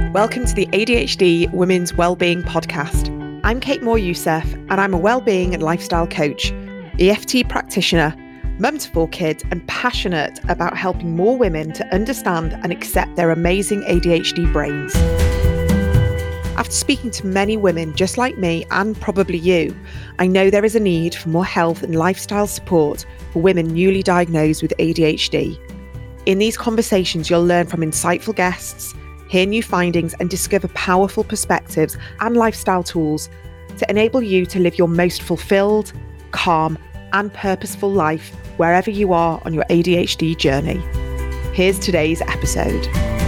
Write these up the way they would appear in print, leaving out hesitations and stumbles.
Welcome to the ADHD Women's Wellbeing Podcast. I'm Kate Moore-Youssef, and I'm a wellbeing and lifestyle coach, EFT practitioner, mum to 4 kids, and passionate about helping more women to understand and accept their amazing ADHD brains. After speaking to many women just like me, and probably you, I know there is a need for more health and lifestyle support for women newly diagnosed with ADHD. In these conversations, you'll learn from insightful guests, hear new findings, and discover powerful perspectives and lifestyle tools to enable you to live your most fulfilled, calm, and purposeful life wherever you are on your ADHD journey. Here's today's episode.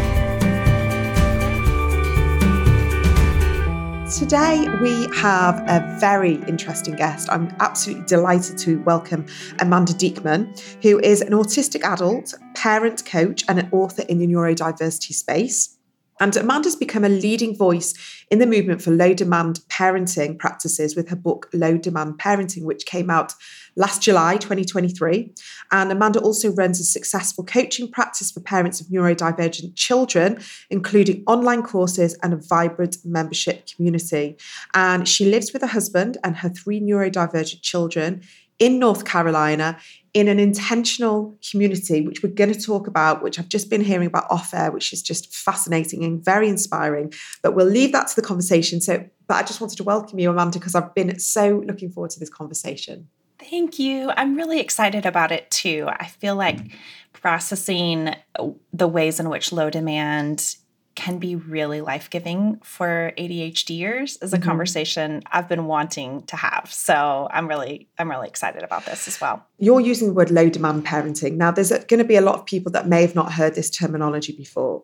Today we have a very interesting guest. I'm absolutely delighted to welcome Amanda Diekman, who is an autistic adult, parent coach, and an author in the neurodiversity space. And Amanda's become a leading voice in the movement for low-demand parenting practices with her book, Low Demand Parenting, which came out last July 2023. And Amanda also runs a successful coaching practice for parents of neurodivergent children, including online courses and a vibrant membership community. And she lives with her husband and her 3 neurodivergent children in North Carolina, in an intentional community, which we're going to talk about, which I've just been hearing about off air, which is just fascinating and very inspiring. But we'll leave that to the conversation. But I just wanted to welcome you, Amanda, because I've been so looking forward to this conversation. Thank you. I'm really excited about it too. I feel like processing the ways in which low demand can be really life-giving for ADHDers is a conversation I've been wanting to have. So I'm really excited about this as well. You're using the word low demand parenting. Now, there's going to be a lot of people that may have not heard this terminology before,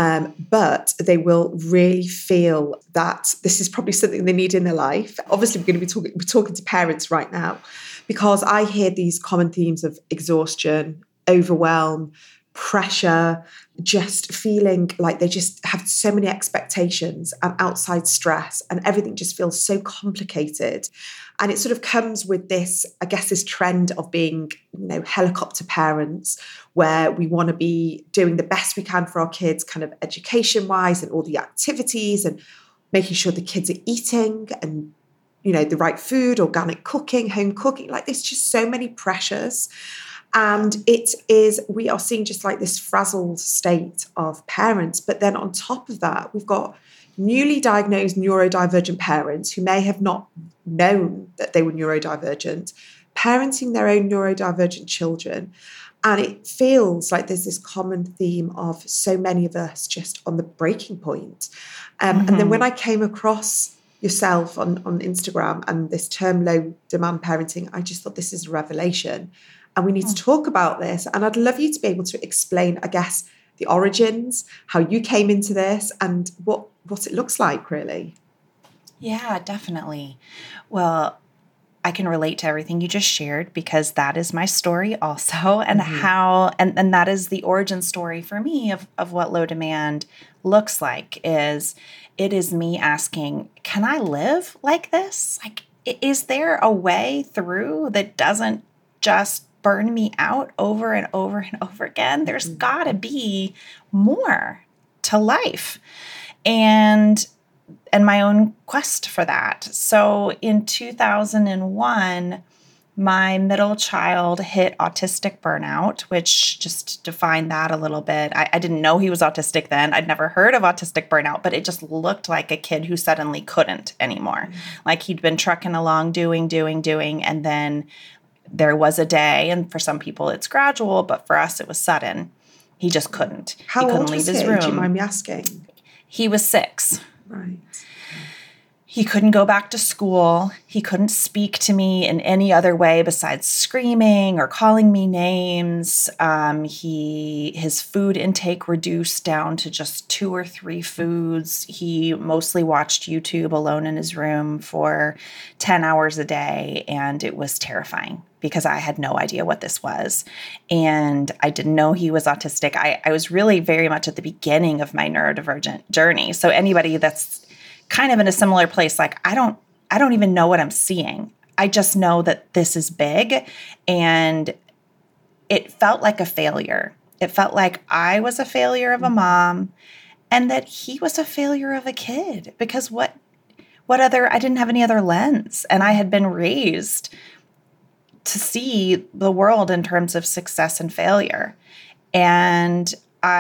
but they will really feel that this is probably something they need in their life. Obviously, we're talking to parents right now, because I hear these common themes of exhaustion, overwhelm, pressure, just feeling like they just have so many expectations and outside stress, and everything just feels so complicated. And it sort of comes with this, I guess, this trend of being, helicopter parents, where we want to be doing the best we can for our kids, kind of education-wise, and all the activities, and making sure the kids are eating and the right food, organic cooking, home cooking. Like, there's just so many pressures. And we are seeing just like this frazzled state of parents. But then on top of that, we've got newly diagnosed neurodivergent parents who may have not known that they were neurodivergent, parenting their own neurodivergent children. And it feels like there's this common theme of so many of us just on the breaking point. And then when I came across yourself on Instagram and this term low demand parenting, I just thought, this is a revelation. And we need to talk about this. And I'd love you to be able to explain, I guess, the origins, how you came into this, and what it looks like, really. Yeah, definitely. Well, I can relate to everything you just shared, because that is my story also, and and that is the origin story for me of what low demand looks like. It is me asking, can I live like this? Like, is there a way through that doesn't just burn me out over and over and over again? There's got to be more to life, and my own quest for that. So in 2001, my middle child hit autistic burnout, which, just to define that a little bit, I didn't know he was autistic then. I'd never heard of autistic burnout, but it just looked like a kid who suddenly couldn't anymore. Like, he'd been trucking along, doing, and then there was a day, and for some people it's gradual, but for us it was sudden. He just couldn't. How he couldn't old leave was his he? room. Do you mind me asking? He was 6. Right. He couldn't go back to school. He couldn't speak to me in any other way besides screaming or calling me names. His food intake reduced down to just 2 or 3 foods. He mostly watched YouTube alone in his room for 10 hours a day, and it was terrifying because I had no idea what this was. And I didn't know he was autistic. I was really very much at the beginning of my neurodivergent journey. So anybody that's kind of in a similar place, like, I don't even know what I'm seeing. I just know that this is big, and it felt like a failure. It felt like I was a failure of a mom, and that he was a failure of a kid because I didn't have any other lens, and I had been raised to see the world in terms of success and failure. And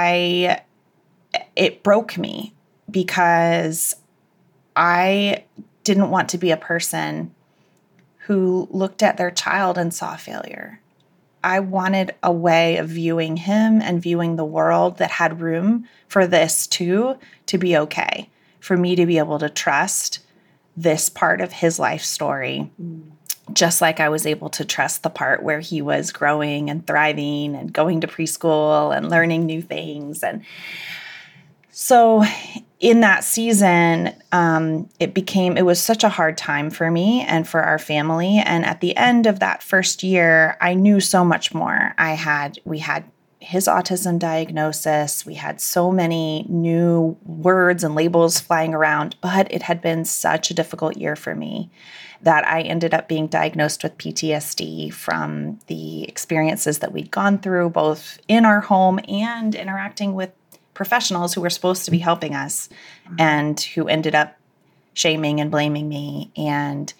it broke me because I didn't want to be a person who looked at their child and saw failure. I wanted a way of viewing him and viewing the world that had room for this too, to be okay, for me to be able to trust this part of his life story, just like I was able to trust the part where he was growing and thriving and going to preschool and learning new things. And so in that season, it was such a hard time for me and for our family. And at the end of that first year, I knew so much more. We had his autism diagnosis. We had so many new words and labels flying around, but it had been such a difficult year for me that I ended up being diagnosed with PTSD from the experiences that we'd gone through, both in our home and interacting with professionals who were supposed to be helping us, and who ended up shaming and blaming me. And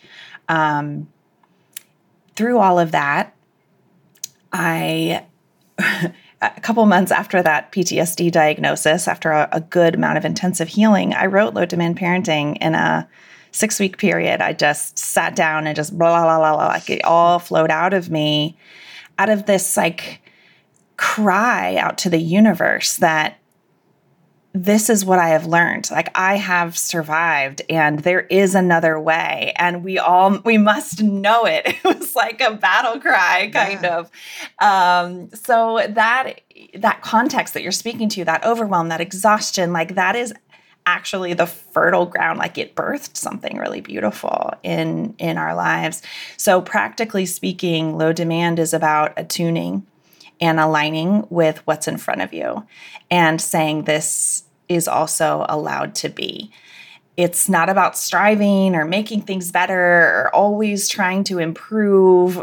through all of that, a couple months after that PTSD diagnosis, after a good amount of intensive healing, I wrote Low Demand Parenting in a 6-week period. I just sat down and just blah, blah, blah, blah, like it all flowed out of me, out of this like cry out to the universe that this is what I have learned. Like, I have survived and there is another way, and we must know it. It was like a battle cry kind of. So that context that you're speaking to, that overwhelm, that exhaustion, like that is actually the fertile ground. Like, it birthed something really beautiful in our lives. So practically speaking, Low Demand is about attuning and aligning with what's in front of you and saying this is also allowed to be. It's not about striving or making things better or always trying to improve.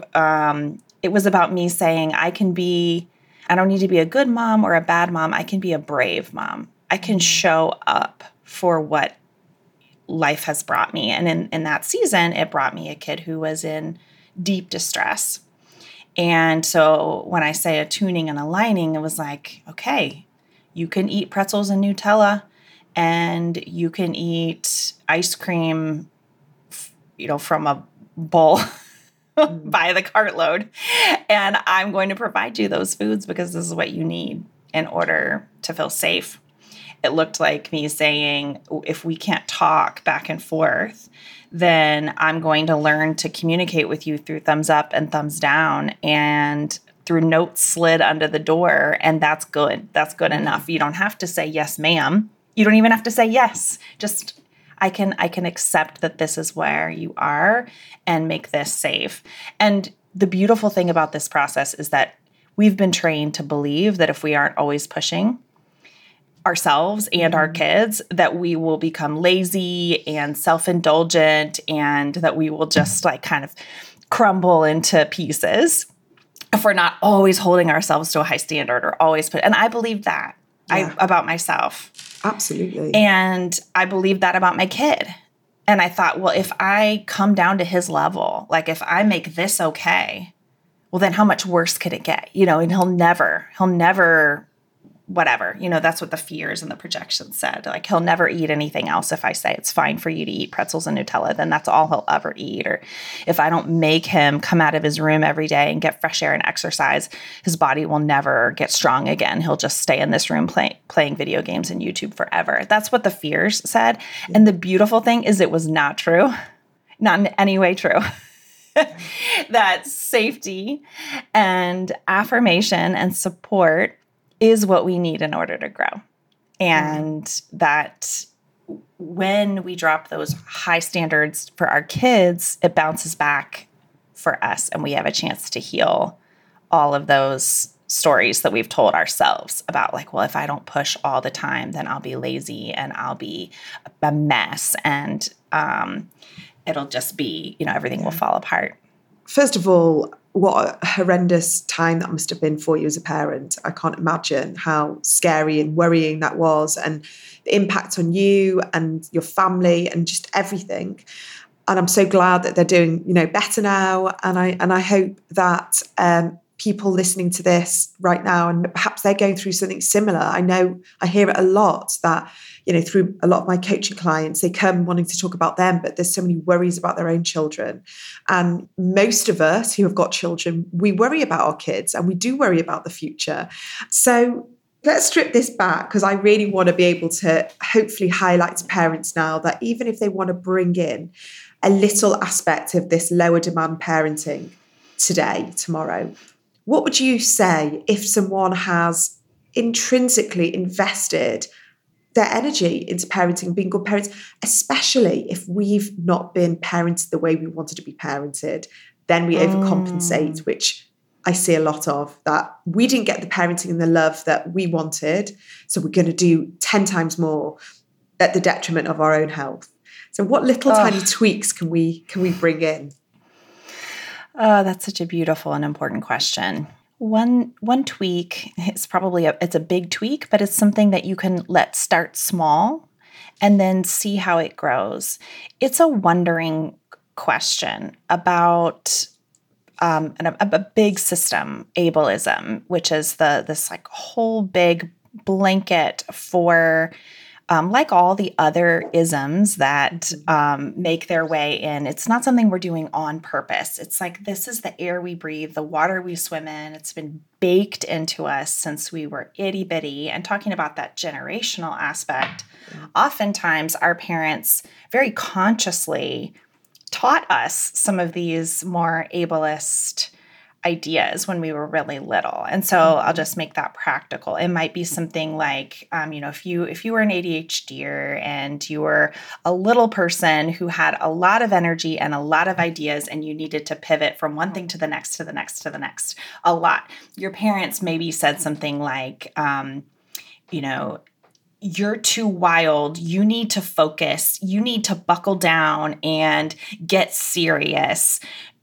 It was about me saying, I don't need to be a good mom or a bad mom. I can be a brave mom. I can show up for what life has brought me. And in that season, it brought me a kid who was in deep distress. And so when I say attuning and aligning, it was like, okay, you can eat pretzels and Nutella, and you can eat ice cream, from a bowl by the cartload. And I'm going to provide you those foods because this is what you need in order to feel safe. It looked like me saying, if we can't talk back and forth, then I'm going to learn to communicate with you through thumbs up and thumbs down and through notes slid under the door. And that's good. That's good enough. You don't have to say, yes, ma'am. You don't even have to say yes. Just, I can accept that this is where you are and make this safe. And the beautiful thing about this process is that we've been trained to believe that if we aren't always pushing ourselves and our kids, that we will become lazy and self-indulgent, and that we will just like kind of crumble into pieces if we're not always holding ourselves to a high standard or always and I believed that about myself. Absolutely. And I believed that about my kid. And I thought, well, if I come down to his level, like if I make this okay, well, then how much worse could it get? And he'll never, whatever, that's what the fears and the projections said. Like, he'll never eat anything else. If I say it's fine for you to eat pretzels and Nutella, then that's all he'll ever eat. Or if I don't make him come out of his room every day and get fresh air and exercise, his body will never get strong again. He'll just stay in this room playing video games and YouTube forever. That's what the fears said. And the beautiful thing is it was not true, not in any way true. That safety and affirmation and support is what we need in order to grow. And that when we drop those high standards for our kids, it bounces back for us, and we have a chance to heal all of those stories that we've told ourselves about, like, well, if I don't push all the time, then I'll be lazy and I'll be a mess, and it'll just be, everything will fall apart. first of all, what a horrendous time that must have been for you as a parent. I can't imagine how scary and worrying that was, and the impact on you and your family and just everything. And I'm so glad that they're doing, better now. And I hope that people listening to this right now, and perhaps they're going through something similar. I know I hear it a lot that, through a lot of my coaching clients, they come wanting to talk about them, but there's so many worries about their own children. And most of us who have got children, we worry about our kids and we do worry about the future. So let's strip this back, because I really want to be able to hopefully highlight to parents now that even if they want to bring in a little aspect of this lower demand parenting today, tomorrow, what would you say if someone has intrinsically invested their energy into parenting, being good parents, especially if we've not been parented the way we wanted to be parented? Then we overcompensate, which I see a lot of, that we didn't get the parenting and the love that we wanted, so we're going to do 10 times more at the detriment of our own health. So what little tiny tweaks can we bring in? Oh, that's such a beautiful and important question. One tweak is probably it's a big tweak, but it's something that you can let start small and then see how it grows. It's a wondering question about a big system, ableism, which is this like whole big blanket for like all the other isms that make their way in. It's not something we're doing on purpose. It's like, this is the air we breathe, the water we swim in. It's been baked into us since we were itty bitty. And talking about that generational aspect, oftentimes our parents very consciously taught us some of these more ableist ideas when we were really little. And so I'll just make that practical. It might be something like, if you were an ADHDer and you were a little person who had a lot of energy and a lot of ideas, and you needed to pivot from one thing to the next, to the next, to the next, a lot. Your parents maybe said something like, you're too wild. You need to focus. You need to buckle down and get serious.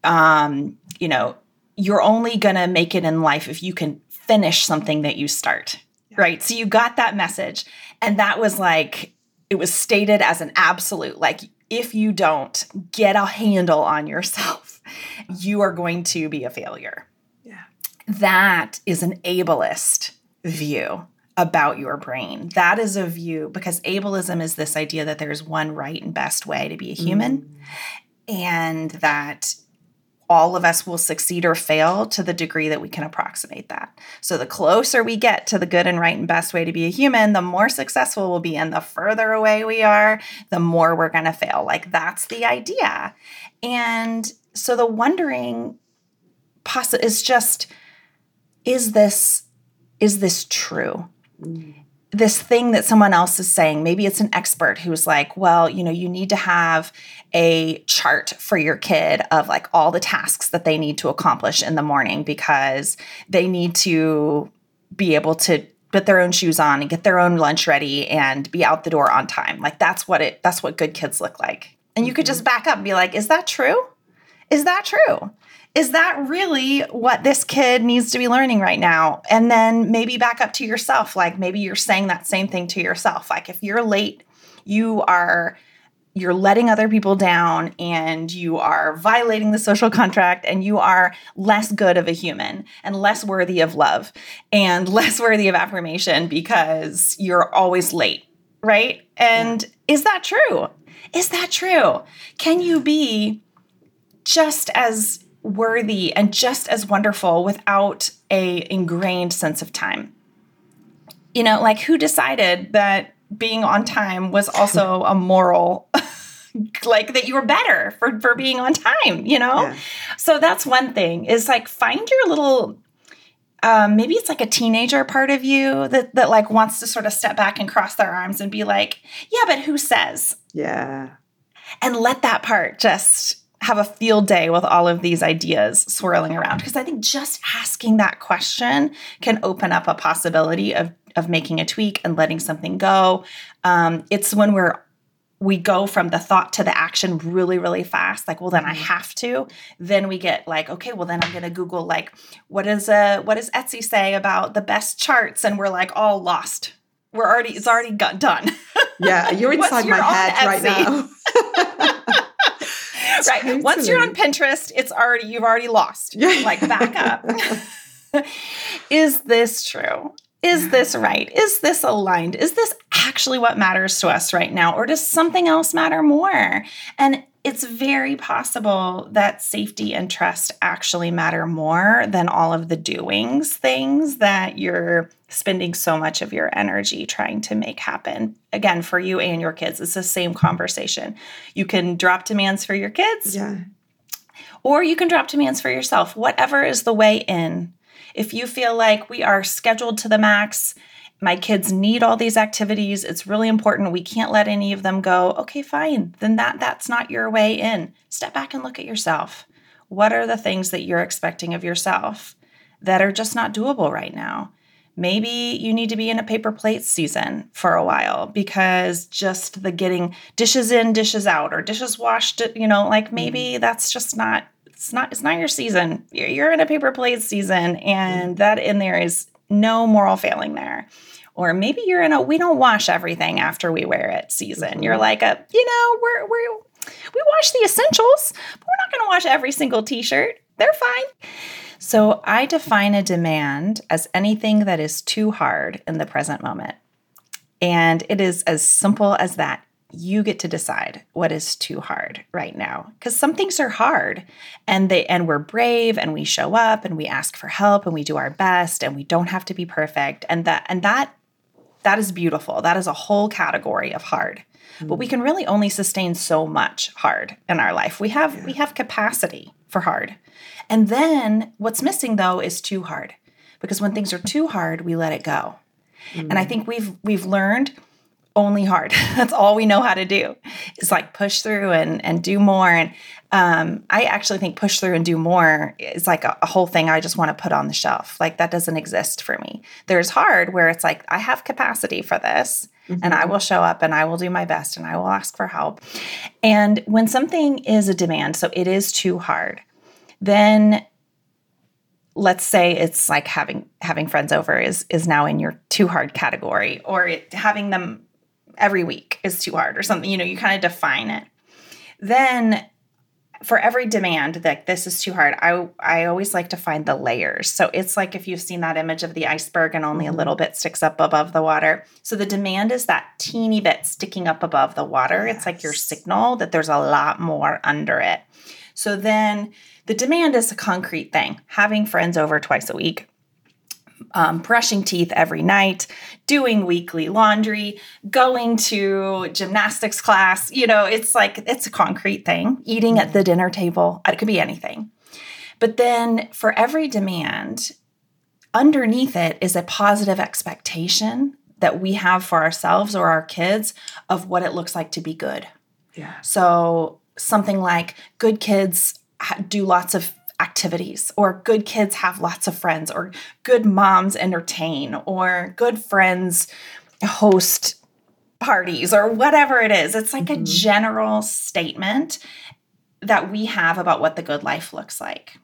You're only going to make it in life if you can finish something that you start, right? So you got that message. And that was like, it was stated as an absolute, like, if you don't get a handle on yourself, you are going to be a failure. Yeah. That is an ableist view about your brain. That is a view, because ableism is this idea that there's one right and best way to be a human, and that all of us will succeed or fail to the degree that we can approximate that. So the closer we get to the good and right and best way to be a human, the more successful we'll be. And the further away we are, the more we're going to fail. Like, that's the idea. And so the wondering is just, is this true? This thing that someone else is saying, maybe it's an expert who's like, well, you need to have a chart for your kid of like all the tasks that they need to accomplish in the morning, because they need to be able to put their own shoes on and get their own lunch ready and be out the door on time. Like, that's what good kids look like. And you could just back up and be like, is that true? Is that true? Is that really what this kid needs to be learning right now? And then maybe back up to yourself. Like, maybe you're saying that same thing to yourself. Like, if you're late, you're letting other people down, and you are violating the social contract, and you are less good of a human and less worthy of love and less worthy of affirmation because you're always late, right? And is that true? Is that true? Can you be just as worthy and just as wonderful without a ingrained sense of time? Like, who decided that being on time was also a moral, like, that you were better for being on time, Yeah. So that's one thing, is like, find your little, maybe it's like a teenager part of you that like wants to sort of step back and cross their arms and be like, yeah, but who says? Yeah. And let that part just have a field day with all of these ideas swirling around. Because I think just asking that question can open up a possibility of making a tweak and letting something go. It's when we're we go from the thought to the action really, really fast. Like, well, then I have to. Then we get like, okay, well, then I'm going to Google like, what does Etsy say about the best charts? And we're like all lost. It's already done. Yeah, you're inside my head right now. Right. Totally. Once you're on Pinterest, you've already lost. Yeah. Like, back up. Is this true? Is this right? Is this aligned? Is this actually what matters to us right now? Or does something else matter more? And it's very possible that safety and trust actually matter more than all of the things that you're spending so much of your energy trying to make happen. Again, for you and your kids, it's the same conversation. You can drop demands for your kids, or you can drop demands for yourself, whatever is the way in. If you feel like we are scheduled to the max, my kids need all these activities, it's really important, we can't let any of them go, okay, fine, then that's not your way in. Step back and look at yourself. What are the things that you're expecting of yourself that are just not doable right now? Maybe you need to be in a paper plate season for a while because just the getting dishes in, dishes out, or dishes washed, like maybe that's just not, it's not your season. You're in a paper plate season, and that in there is no moral failing there. Or maybe you're in a we don't wash everything after we wear it season. You're like we wash the essentials, but we're not going to wash every single t-shirt. They're fine. So I define a demand as anything that is too hard in the present moment. And it is as simple as that. You get to decide what is too hard right now, because some things are hard, and we're brave, and we show up, and we ask for help, and we do our best, and we don't have to be perfect. And that is beautiful. That is a whole category of hard. But we can really only sustain so much hard in our life. We have capacity for hard. And then what's missing though is too hard, because when things are too hard, we let it go. And I think we've learned only hard. That's all we know how to do. Is like push through and do more. And I actually think push through and do more is like a whole thing I just want to put on the shelf. Like, that doesn't exist for me. There's hard where it's like, I have capacity for this, and I will show up, and I will do my best, and I will ask for help. And when something is a demand, so it is too hard, then let's say it's like having friends over is now in your too hard category, or having them every week is too hard or something, you kind of define it. Then for every demand that this is too hard, I always like to find the layers. So it's like if you've seen that image of the iceberg and only a little bit sticks up above the water. So the demand is that teeny bit sticking up above the water. Yes. It's like your signal that there's a lot more under it. So then the demand is a concrete thing, having friends over twice a week, brushing teeth every night, doing weekly laundry, going to gymnastics class. It's like, it's a concrete thing, eating at the dinner table. It could be anything. But then for every demand, underneath it is a positive expectation that we have for ourselves or our kids of what it looks like to be good. Yeah. So something like good kids do lots of activities, or good kids have lots of friends, or good moms entertain, or good friends host parties, or whatever it is. It's like a general statement that we have about what the good life looks like.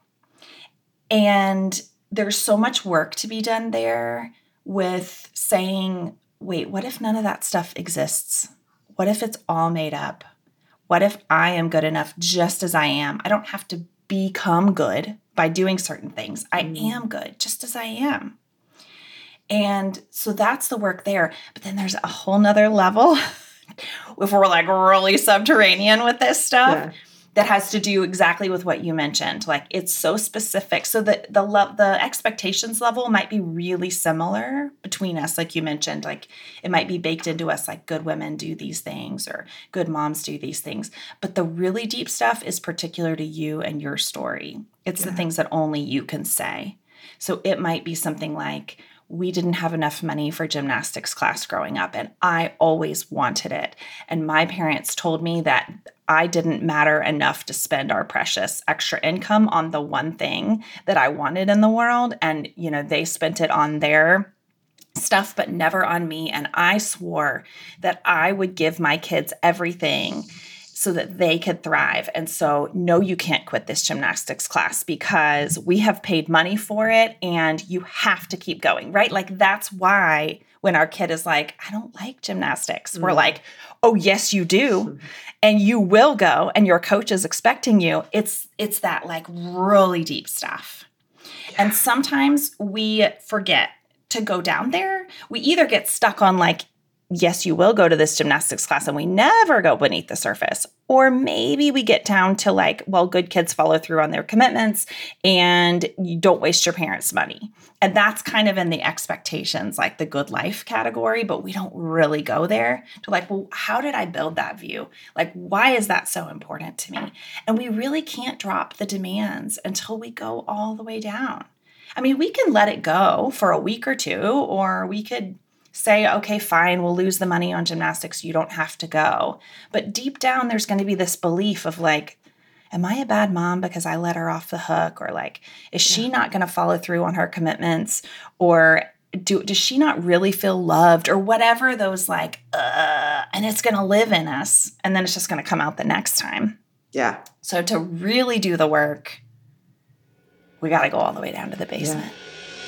And there's so much work to be done there with saying, wait, what if none of that stuff exists? What if it's all made up? What if I am good enough just as I am? I don't have to become good by doing certain things. I am good just as I am. And so that's the work there. But then there's a whole nother level if we're like really subterranean with this stuff that has to do exactly with what you mentioned. Like, it's so specific. So the expectations level might be really similar between us. Like you mentioned, like it might be baked into us, like good women do these things or good moms do these things. But the really deep stuff is particular to you and your story. It's the things that only you can say. So it might be something like, we didn't have enough money for gymnastics class growing up, and I always wanted it. And my parents told me that I didn't matter enough to spend our precious extra income on the one thing that I wanted in the world. And, they spent it on their stuff, but never on me. And I swore that I would give my kids everything so that they could thrive. And so, no, you can't quit this gymnastics class because we have paid money for it and you have to keep going, right? Like, that's why when our kid is like, I don't like gymnastics, we're like, oh, yes, you do. And you will go and your coach is expecting you. It's that like really deep stuff. And sometimes we forget to go down there. We either get stuck on like, yes, you will go to this gymnastics class and we never go beneath the surface. Or maybe we get down to like, well, good kids follow through on their commitments and you don't waste your parents' money. And that's kind of in the expectations, like the good life category, but we don't really go there to like, well, how did I build that view? Like, why is that so important to me? And we really can't drop the demands until we go all the way down. I mean, we can let it go for a week or two, or we could say, okay, fine, we'll lose the money on gymnastics. You don't have to go. But deep down, there's going to be this belief of like, am I a bad mom because I let her off the hook? Or like, is she not going to follow through on her commitments? Or does she not really feel loved? Or whatever those like, and it's going to live in us. And then it's just going to come out the next time. Yeah. So to really do the work, we got to go all the way down to the basement. Yeah.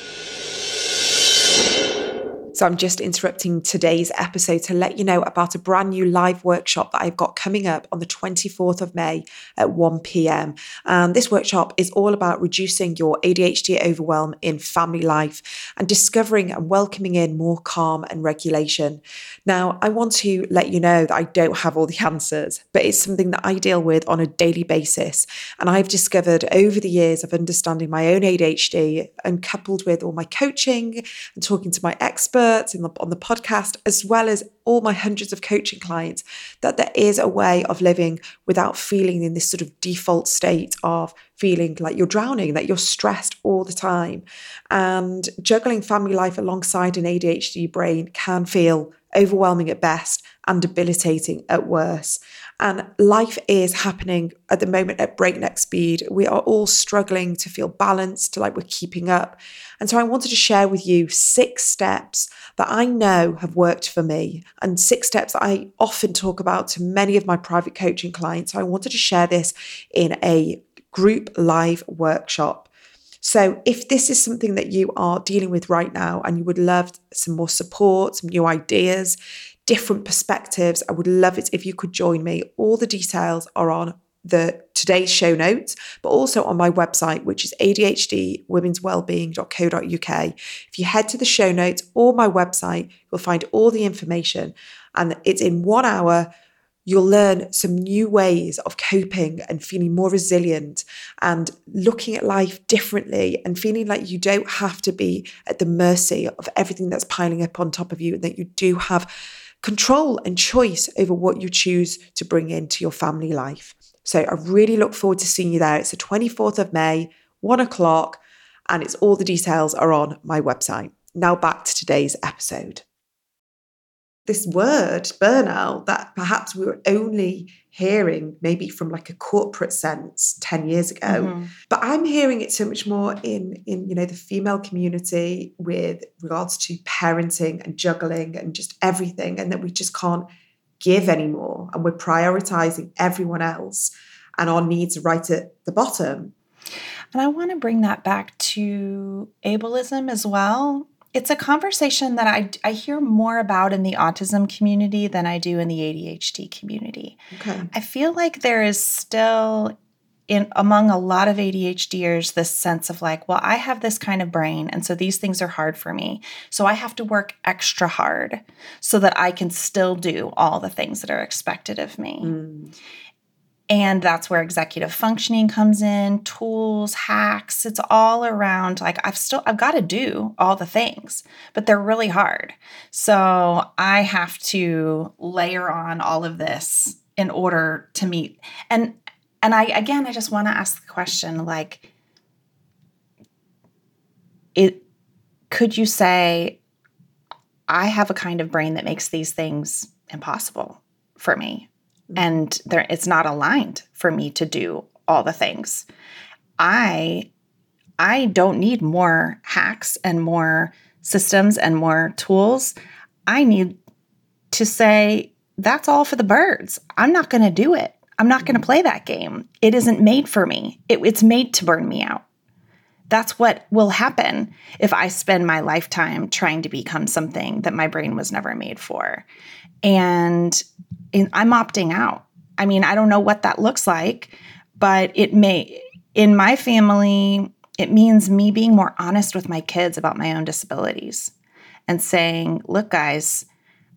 So I'm just interrupting today's episode to let you know about a brand new live workshop that I've got coming up on the 24th of May at 1 p.m. This workshop is all about reducing your ADHD overwhelm in family life and discovering and welcoming in more calm and regulation. Now, I want to let you know that I don't have all the answers, but it's something that I deal with on a daily basis. And I've discovered over the years of understanding my own ADHD and coupled with all my coaching and talking to my experts on the podcast, as well as all my hundreds of coaching clients, that there is a way of living without feeling in this sort of default state of feeling like you're drowning, that you're stressed all the time. And juggling family life alongside an ADHD brain can feel overwhelming at best and debilitating at worst. And life is happening at the moment at breakneck speed. We are all struggling to feel balanced, to like we're keeping up. And so I wanted to share with you 6 steps that I know have worked for me and 6 steps that I often talk about to many of my private coaching clients. So I wanted to share this in a group live workshop. So if this is something that you are dealing with right now and you would love some more support, some new ideas, different perspectives, I would love it if you could join me. All the details are on today's show notes, but also on my website, which is adhdwomenswellbeing.co.uk. If you head to the show notes or my website, you'll find all the information, and it's in 1 hour. You'll learn some new ways of coping and feeling more resilient and looking at life differently and feeling like you don't have to be at the mercy of everything that's piling up on top of you, and that you do have control and choice over what you choose to bring into your family life. So I really look forward to seeing you there. It's the 24th of May, 1 o'clock, and it's all the details are on my website. Now back to today's episode. This word, burnout, that perhaps we were only hearing maybe from like a corporate sense 10 years ago. But I'm hearing it so much more in the female community with regards to parenting and juggling and just everything, and that we just can't give anymore. And we're prioritizing everyone else and our needs right at the bottom. And I want to bring that back to ableism as well. It's a conversation that I hear more about in the autism community than I do in the ADHD community. Okay. I feel like there is still among a lot of ADHDers this sense of like, well, I have this kind of brain, and so these things are hard for me. So I have to work extra hard so that I can still do all the things that are expected of me. And that's where executive functioning comes in, tools, hacks. It's all around like I've got to do all the things, but they're really hard. So I have to layer on all of this in order to meet. And I just want to ask the question, like, could you say, I have a kind of brain that makes these things impossible for me? And it's not aligned for me to do all the things. I don't need more hacks and more systems and more tools, I need to say, that's all for the birds. I'm not going to do it. I'm not going to play that game. It isn't made for me. It's made to burn me out. That's what will happen if I spend my lifetime trying to become something that my brain was never made for. And I'm opting out. I mean, I don't know what that looks like, but in my family, it means me being more honest with my kids about my own disabilities and saying, look, guys,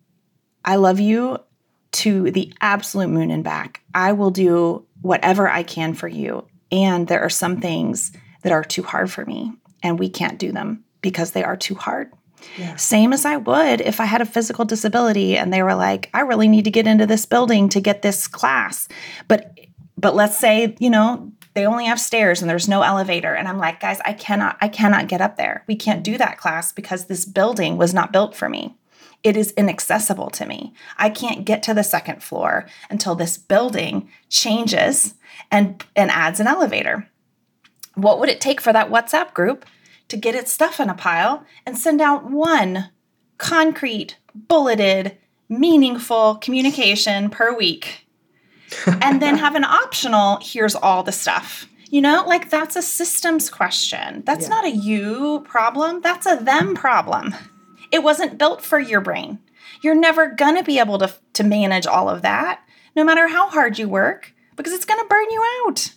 I love you to the absolute moon and back. I will do whatever I can for you. And there are some things that are too hard for me, and we can't do them because they are too hard. Yeah. Same as I would if I had a physical disability and they were like, I really need to get into this building to get this class. But let's say, they only have stairs and there's no elevator. And I'm like, guys, I cannot get up there. We can't do that class because this building was not built for me. It is inaccessible to me. I can't get to the second floor until this building changes and adds an elevator. What would it take for that WhatsApp group to get its stuff in a pile and send out one concrete, bulleted, meaningful communication per week? And then have an optional, here's all the stuff. That's a systems question. That's not a you problem. That's a them problem. It wasn't built for your brain. You're never going to be able to manage all of that, no matter how hard you work, because it's going to burn you out.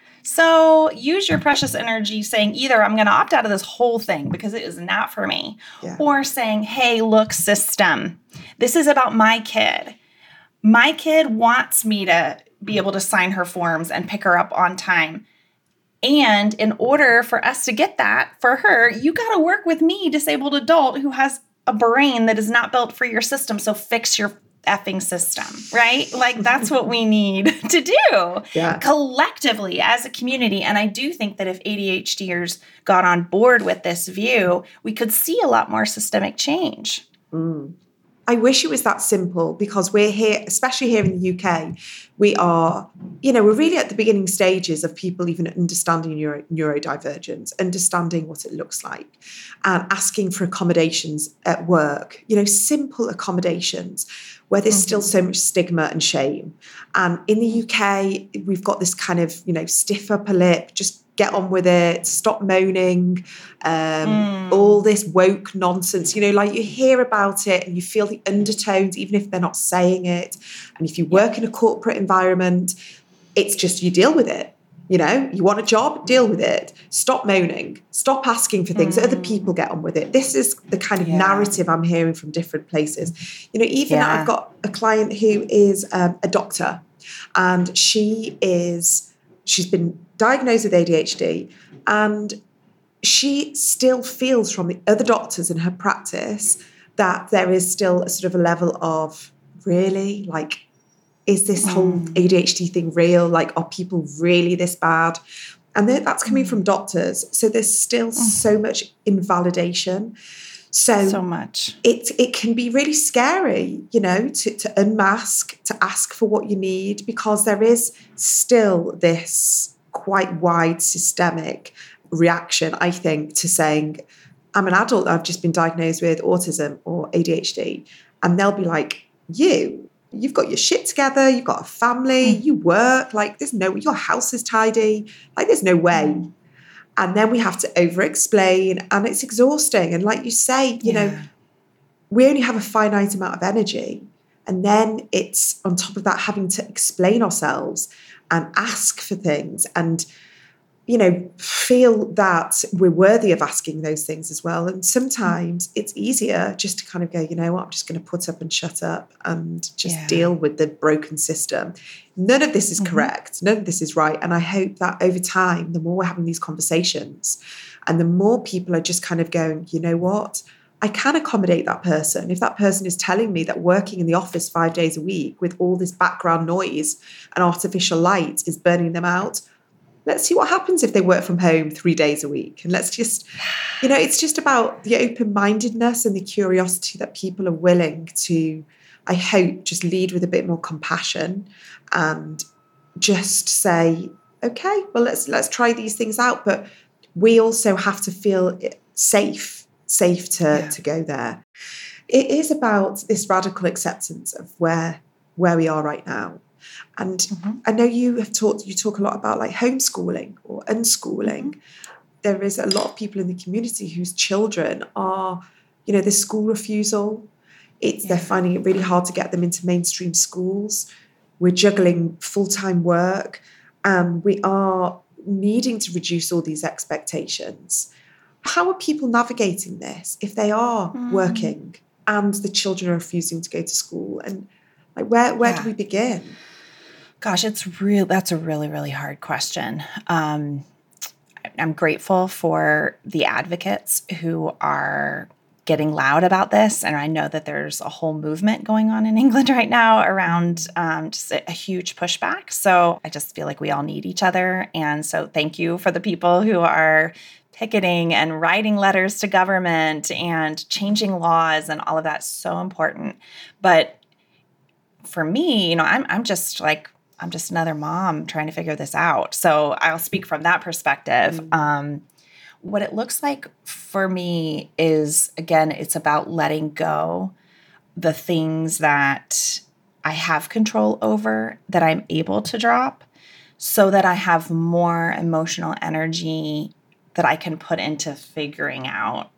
So use your precious energy saying either I'm going to opt out of this whole thing because it is not for me, or saying, hey, look, system, this is about my kid. My kid wants me to be able to sign her forms and pick her up on time. And in order for us to get that for her, you got to work with me, disabled adult, who has a brain that is not built for your system. So fix your effing system, right? That's what we need to do collectively as a community. And I do think that if ADHDers got on board with this view, we could see a lot more systemic change. I wish it was that simple, because we're here, especially here in the UK, we are, we're really at the beginning stages of people even understanding neurodivergence, understanding what it looks like, and asking for accommodations at work, simple accommodations where there's still so much stigma and shame. And in the UK, we've got this kind of, stiff upper lip, just get on with it, stop moaning, all this woke nonsense, you hear about it and you feel the undertones, even if they're not saying it. And if you work in a corporate environment, it's just, you deal with it. You want a job, deal with it. Stop moaning, stop asking for things. Other people get on with it. This is the kind of narrative I'm hearing from different places. I've got a client who is a doctor, and she's been diagnosed with ADHD, and she still feels from the other doctors in her practice that there is still a sort of a level of, really, is this whole ADHD thing real? Are people really this bad? And that's coming from doctors. So there's still so much invalidation. So much. It can be really scary, to unmask, to ask for what you need, because there is still this quite wide systemic reaction, I think, to saying, I'm an adult, I've just been diagnosed with autism or ADHD. And they'll be like, you've got your shit together, you've got a family, you work, your house is tidy, there's no way. And then we have to over-explain, and it's exhausting. And like you say, we only have a finite amount of energy. And then it's on top of that having to explain ourselves and ask for things and, feel that we're worthy of asking those things as well. And sometimes it's easier just to kind of go, I'm just going to put up and shut up and just deal with the broken system. None of this is correct. None of this is right. And I hope that over time, the more we're having these conversations and the more people are just kind of going, I can accommodate that person. If that person is telling me that working in the office 5 days a week with all this background noise and artificial light is burning them out, let's see what happens if they work from home 3 days a week. And let's just, it's just about the open-mindedness and the curiosity that people are willing to, I hope, just lead with a bit more compassion and just say, okay, well, let's try these things out. But we also have to feel safe safe to go there. It is about this radical acceptance of where we are right now. And I know you talk a lot about like homeschooling or unschooling. There is a lot of people in the community whose children are, the school refusal. They're finding it really hard to get them into mainstream schools. We're juggling full-time work. We are needing to reduce all these expectations. How are people navigating this if they are working and the children are refusing to go to school? And like, where do we begin? Gosh, that's a really, really hard question. I'm grateful for the advocates who are getting loud about this. And I know that there's a whole movement going on in England right now around just a huge pushback. So I just feel like we all need each other. And so thank you for the people who are picketing and writing letters to government and changing laws, and all of that's so important. But for me, I'm just another mom trying to figure this out. So I'll speak from that perspective. What it looks like for me is, again, it's about letting go the things that I have control over, that I'm able to drop, so that I have more emotional energy that I can put into figuring out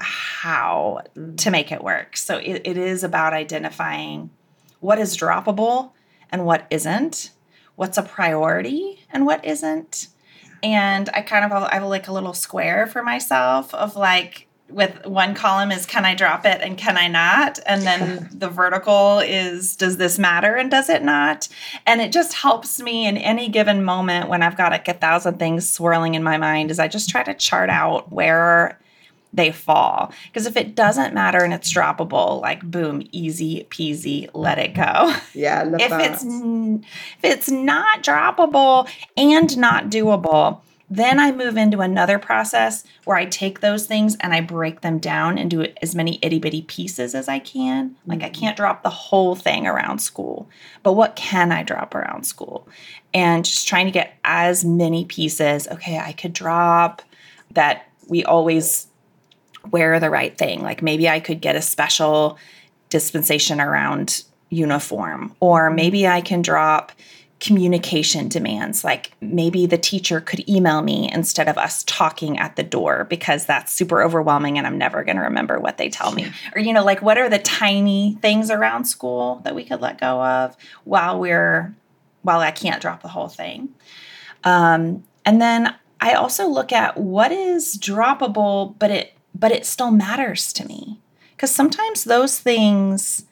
how to make it work. So it is about identifying what is droppable and what isn't, what's a priority and what isn't. And I have like a little square for myself of like, with one column is, can I drop it and can I not? And then the vertical is, does this matter and does it not? And it just helps me in any given moment when I've got like 1,000 things swirling in my mind, is I just try to chart out where they fall. Because if it doesn't matter and it's droppable, like boom, easy peasy, let it go. Yeah, I love that. If it's not droppable and not doable, then I move into another process where I take those things and I break them down into as many itty bitty pieces as I can. Like I can't drop the whole thing around school, but what can I drop around school? And just trying to get as many pieces. Okay, I could drop that we always wear the right thing. Like maybe I could get a special dispensation around uniform, or maybe I can drop communication demands. Like maybe the teacher could email me instead of us talking at the door, because that's super overwhelming and I'm never going to remember what they tell me. Or, like what are the tiny things around school that we could let go of while I can't drop the whole thing. And then I also look at what is droppable, but it still matters to me. Because sometimes those things,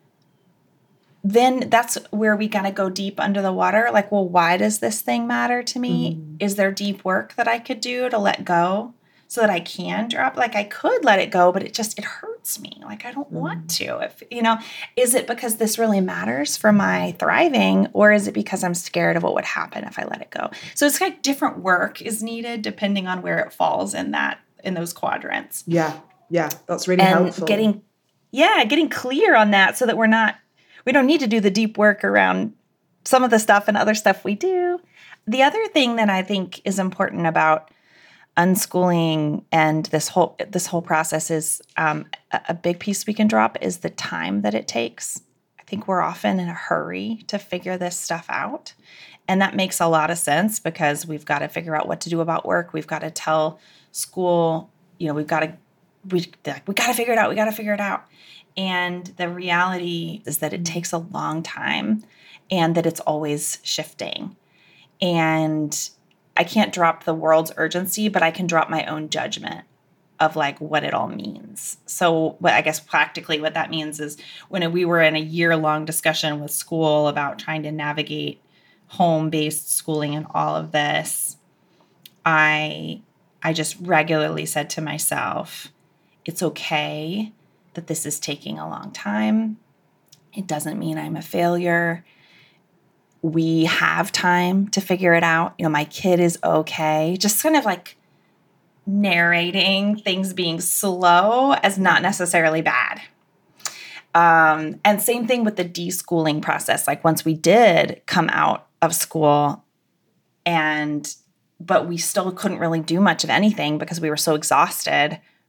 then that's where we gotta go deep under the water. Like, well, why does this thing matter to me? Is there deep work that I could do to let go so that I can drop? Like I could let it go, but it hurts me. Like I don't want to. Is it because this really matters for my thriving, or is it because I'm scared of what would happen if I let it go? So it's like different work is needed depending on where it falls in those quadrants. Yeah, that's really helpful. Getting clear on that so that we don't need to do the deep work around some of the stuff and other stuff we do. The other thing that I think is important about unschooling and this whole process is a big piece we can drop is the time that it takes. I think we're often in a hurry to figure this stuff out. And that makes a lot of sense because we've got to figure out what to do about work. We've got to tell school, we got to figure it out. We got to figure it out. And the reality is that it takes a long time and that it's always shifting. And I can't drop the world's urgency, but I can drop my own judgment of like what it all means. So I guess practically what that means is when we were in a year-long discussion with school about trying to navigate home-based schooling and all of this, I just regularly said to myself, it's okay that this is taking a long time. It doesn't mean I'm a failure. We have time to figure it out. My kid is okay. Just kind of like narrating things being slow as not necessarily bad. And same thing with the deschooling process. Like once we did come out of school but we still couldn't really do much of anything because we were so exhausted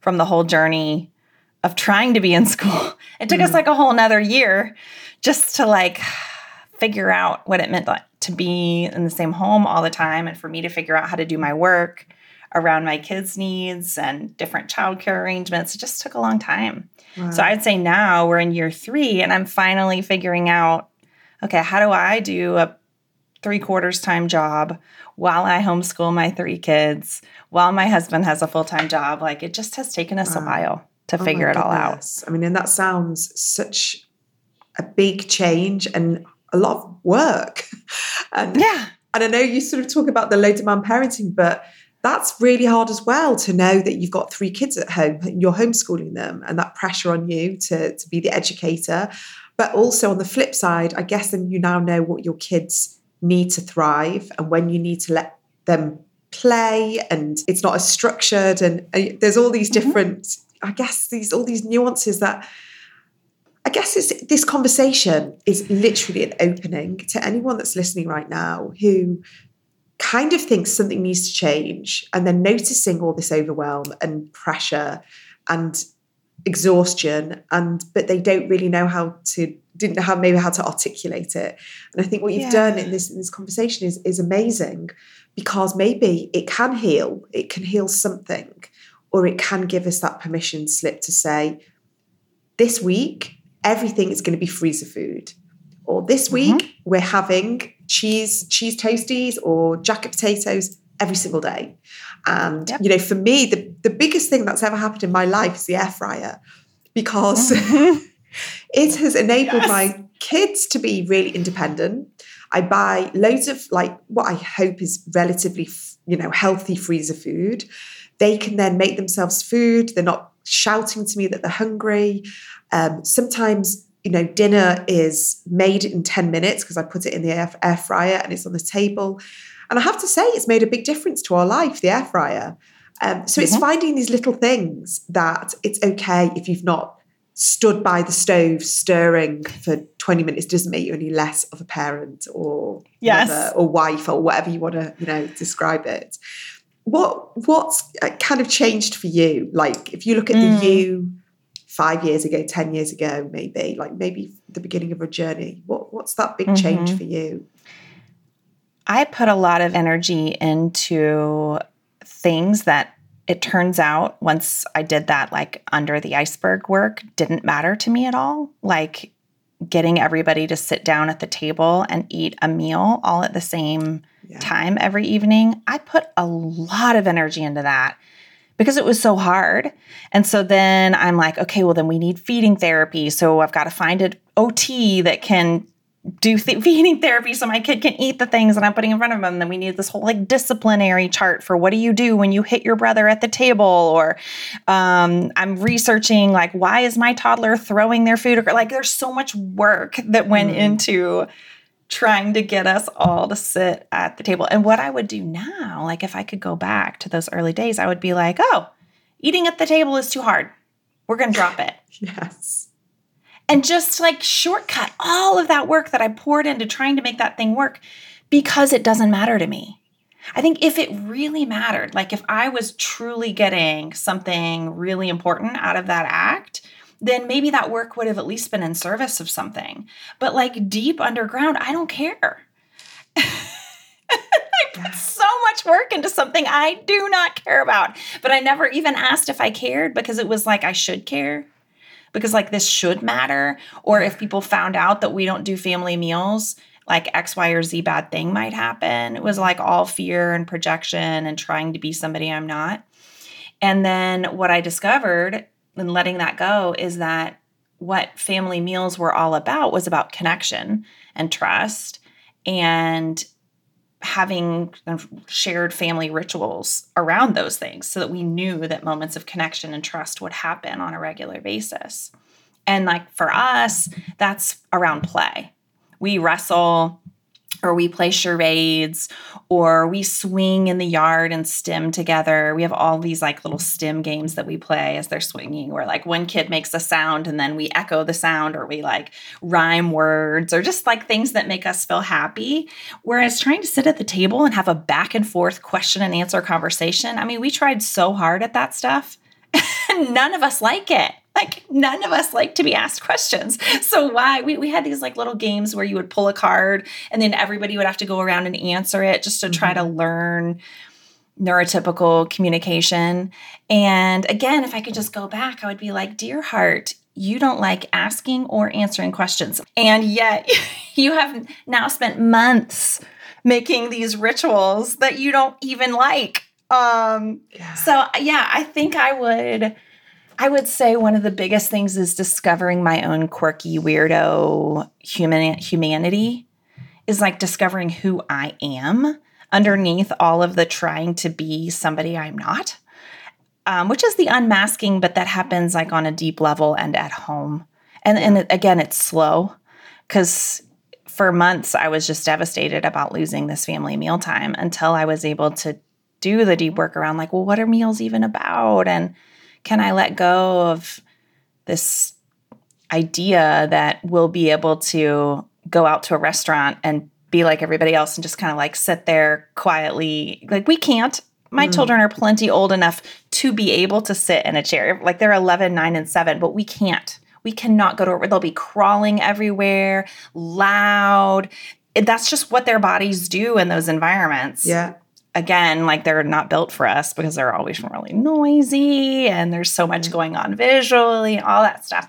from the whole journey of trying to be in school. It took us like a whole nother year just to like figure out what it meant to be in the same home all the time, and for me to figure out how to do my work around my kids' needs and different childcare arrangements. It just took a long time. Wow. So I'd say now we're in year 3 and I'm finally figuring out, okay, how do I do a 3/4 time job while I homeschool my 3 kids, while my husband has a full-time job? Like, it just has taken us a while to figure it all out. I mean, and that sounds such a big change and a lot of work. And I know you sort of talk about the low demand parenting, but that's really hard as well, to know that you've got 3 kids at home and you're homeschooling them, and that pressure on you to be the educator. But also on the flip side, I guess then you now know what your kids need to thrive and when you need to let them play, and it's not as structured. And there's all these different, I guess, all these nuances that I guess this conversation is literally an opening to anyone that's listening right now who kind of thinks something needs to change, and then noticing all this overwhelm and pressure and exhaustion, but they don't really know didn't know how to articulate it. And I think what you've done in this conversation is amazing, because maybe it can heal something, or it can give us that permission slip to say, this week everything is going to be freezer food, or this week we're having cheese toasties or jacket potatoes every single day. And, for me, the biggest thing that's ever happened in my life is the air fryer, because it has enabled my kids to be really independent. I buy loads of what I hope is relatively, healthy freezer food. They can then make themselves food. They're not shouting to me that they're hungry. Sometimes, dinner is made in 10 minutes because I put it in the air fryer and it's on the table. And I have to say, it's made a big difference to our life, the air fryer. So it's finding these little things that it's okay if you've not stood by the stove stirring for 20 minutes. Doesn't make you any less of a parent or mother or wife or whatever you want to, describe it. What's kind of changed for you? Like, if you look at the you 5 years ago, 10 years ago, maybe the beginning of a journey, what's that big change for you? I put a lot of energy into things that, it turns out, once I did that, like under the iceberg work, didn't matter to me at all. Like getting everybody to sit down at the table and eat a meal all at the same time every evening. I put a lot of energy into that because it was so hard. And so then I'm like, okay, well then we need feeding therapy. So I've got to find an OT that can do feeding therapy so my kid can eat the things that I'm putting in front of him. And then we need this whole disciplinary chart for what do you do when you hit your brother at the table? Or I'm researching why is my toddler throwing their food? Or there's so much work that went into trying to get us all to sit at the table. And what I would do now, if I could go back to those early days, I would be like, oh, eating at the table is too hard. We're going to drop it. Yes. And just shortcut all of that work that I poured into trying to make that thing work, because it doesn't matter to me. I think if it really mattered, if I was truly getting something really important out of that act, then maybe that work would have at least been in service of something. But deep underground, I don't care. I put so much work into something I do not care about. But I never even asked if I cared, because it was I should care. Because this should matter. Or if people found out that we don't do family meals, X, Y, or Z bad thing might happen. It was all fear and projection and trying to be somebody I'm not. And then what I discovered in letting that go is that what family meals were all about was about connection and trust and having shared family rituals around those things so that we knew that moments of connection and trust would happen on a regular basis. And for us, that's around play. We wrestle, or we play charades, or we swing in the yard and stim together. We have all these little stim games that we play as they're swinging, where one kid makes a sound and then we echo the sound, or we rhyme words, or just things that make us feel happy. Whereas trying to sit at the table and have a back and forth question and answer conversation, I mean, we tried so hard at that stuff. none of us like it. Like none of us like to be asked questions. So why we had these like little games where you would pull a card and then everybody would have to go around and answer it just to try to learn neurotypical communication. And again, if I could just go back, I would be like, dear heart, you don't like asking or answering questions. And yet you have now spent months making these rituals that you don't even like. So yeah, I think I would say one of the biggest things is discovering my own quirky, weirdo humanity is like discovering who I am underneath all of the trying to be somebody I'm not, which is the unmasking, but that happens like on a deep level and at home. And again, it's slow because for months I was just devastated about losing this family mealtime until I was able to do the deep work around like, well, what are meals even about? And can I let go of this idea that we'll be able to go out to a restaurant and be like everybody else and just kind of like sit there quietly? Like we can't. My children are plenty old enough to be able to sit in a chair. Like they're 11, 9, and 7, but we can't. We cannot go to, they'll be crawling everywhere, loud. That's just what their bodies do in those environments. Yeah. Again, like they're not built for us because they're always really noisy and there's so much going on visually, all that stuff.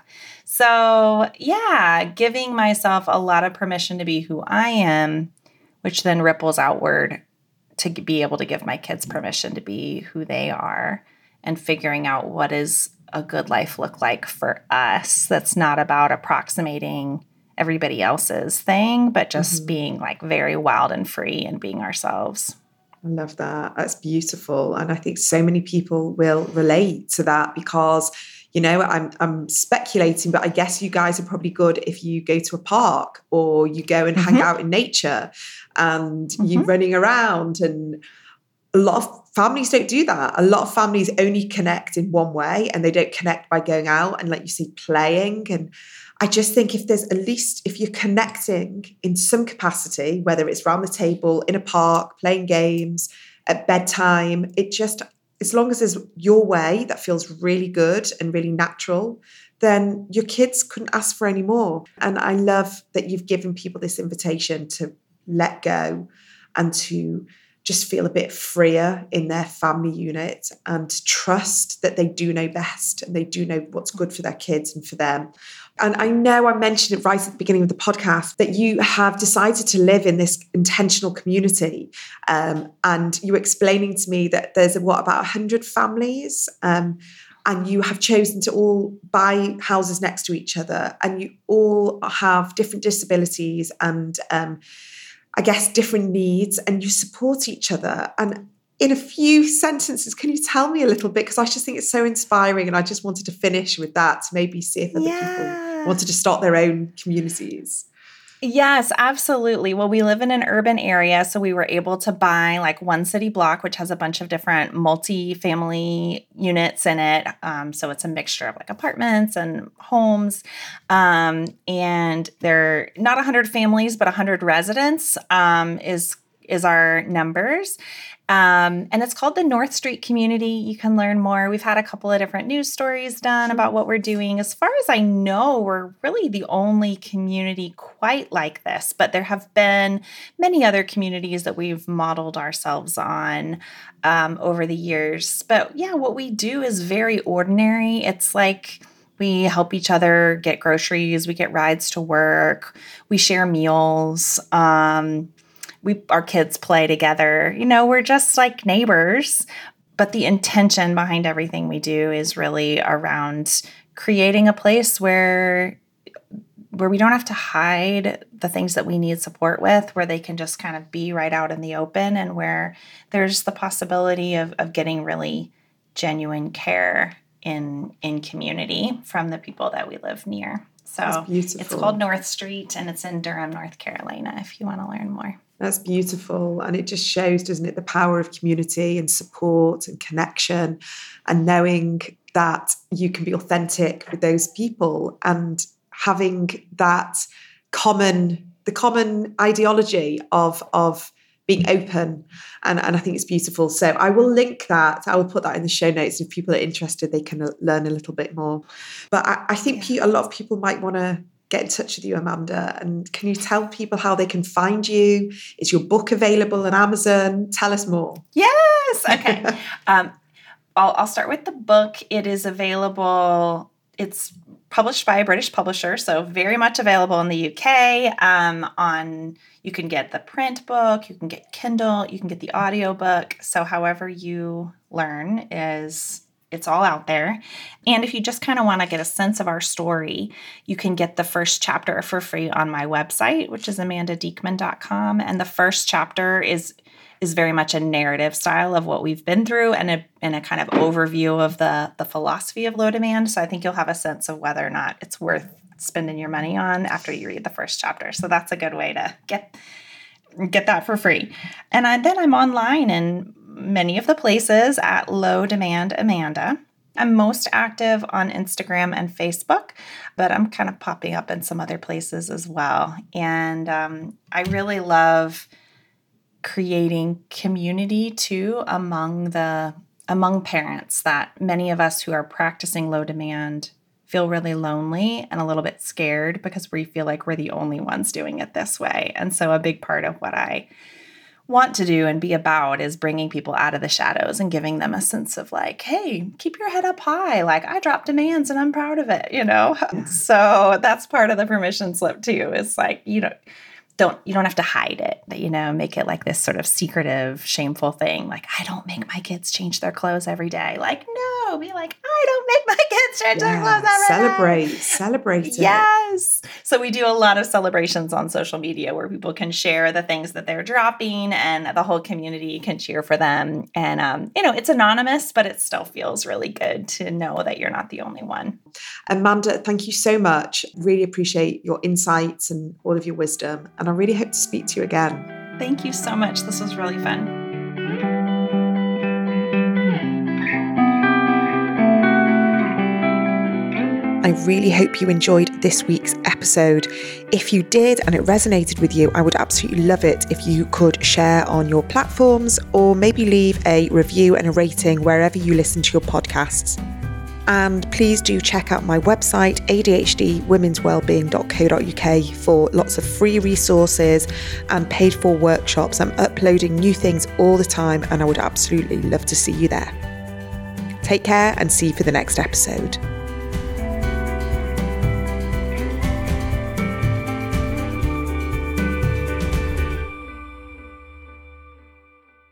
So yeah, giving myself a lot of permission to be who I am, which then ripples outward to be able to give my kids permission to be who they are and figuring out what does a good life look like for us. That's not about approximating everybody else's thing, but just being like very wild and free and being ourselves. I love that. That's beautiful. And I think so many people will relate to that because, you know, I'm speculating, but I guess you guys are probably good if you go to a park or you go and hang out in nature and you're running around. And a lot of families don't do that. A lot of families only connect in one way and they don't connect by going out and, like you say, playing. And I just think if you're connecting in some capacity, whether it's around the table, in a park, playing games, at bedtime, as long as there's your way that feels really good and really natural, then your kids couldn't ask for any more. And I love that you've given people this invitation to let go and to just feel a bit freer in their family unit and trust that they do know best and they do know what's good for their kids and for them. And I know I mentioned it right at the beginning of the podcast that you have decided to live in this intentional community. And you were explaining to me that there's about 100 families and you have chosen to all buy houses next to each other and you all have different disabilities and I guess different needs and you support each other. And in a few sentences, can you tell me a little bit? Because I just think it's so inspiring and I just wanted to finish with that to maybe see if other people wanted to start their own communities. Yes, absolutely. Well, we live in an urban area, so we were able to buy like one city block, which has a bunch of different multi-family units in it. So it's a mixture of like apartments and homes. And they're not 100 families, but 100 residents is our numbers. And it's called the North Street Community. You can learn more. We've had a couple of different news stories done about what we're doing. As far as I know, we're really the only community quite like this, but there have been many other communities that we've modeled ourselves on over the years. But yeah, what we do is very ordinary. It's like we help each other get groceries. We get rides to work. We share meals. Our kids play together. You know, we're just like neighbors. But the intention behind everything we do is really around creating a place where we don't have to hide the things that we need support with, where they can just kind of be right out in the open and where there's the possibility of getting really genuine care in community from the people that we live near. So it's called North Street and it's in Durham, North Carolina, if you want to learn more. That's beautiful. And it just shows, doesn't it, the power of community and support and connection and knowing that you can be authentic with those people and having that common ideology of being open. And I think it's beautiful. So I will link that. I will put that in the show notes. If people are interested, they can learn a little bit more. But I think a lot of people might want to get in touch with you, Amanda. And can you tell people how they can find you? Is your book available on Amazon? Tell us more. Yes. Okay. I'll start with the book. It is available. It's published by a British publisher, so very much available in the UK. You can get the print book, you can get Kindle, you can get the audiobook. So however you learn it's all out there. And if you just kind of want to get a sense of our story, you can get the first chapter for free on my website, which is amandadiekman.com. And the first chapter is very much a narrative style of what we've been through and a kind of overview of the philosophy of low demand. So I think you'll have a sense of whether or not it's worth spending your money on after you read the first chapter. So that's a good way to get that for free. And then I'm online in many of the places at Low Demand Amanda. I'm most active on Instagram and Facebook, but I'm kind of popping up in some other places as well. And I really love creating community too among parents, that many of us who are practicing low demand feel really lonely and a little bit scared because we feel like we're the only ones doing it this way. And so a big part of what I want to do and be about is bringing people out of the shadows and giving them a sense of like, hey, keep your head up high. Like, I drop demands and I'm proud of it, Yeah. So that's part of the permission slip too. It's like, you don't have to hide it, make it like this sort of secretive, shameful thing. Like, I don't make my kids change their clothes every day. Like, no, be like, I don't make my kids change their clothes every day. Celebrate it. Yes. So we do a lot of celebrations on social media where people can share the things that they're dropping and the whole community can cheer for them. And, it's anonymous, but it still feels really good to know that you're not the only one. Amanda, thank you so much. Really appreciate your insights and all of your wisdom. And I really hope to speak to you again. Thank you so much. This was really fun. I really hope you enjoyed this week's episode. If you did and it resonated with you, I would absolutely love it if you could share on your platforms or maybe leave a review and a rating wherever you listen to your podcasts. And please do check out my website, adhdwomenswellbeing.co.uk, for lots of free resources and paid for workshops. I'm uploading new things all the time and I would absolutely love to see you there. Take care and see you for the next episode.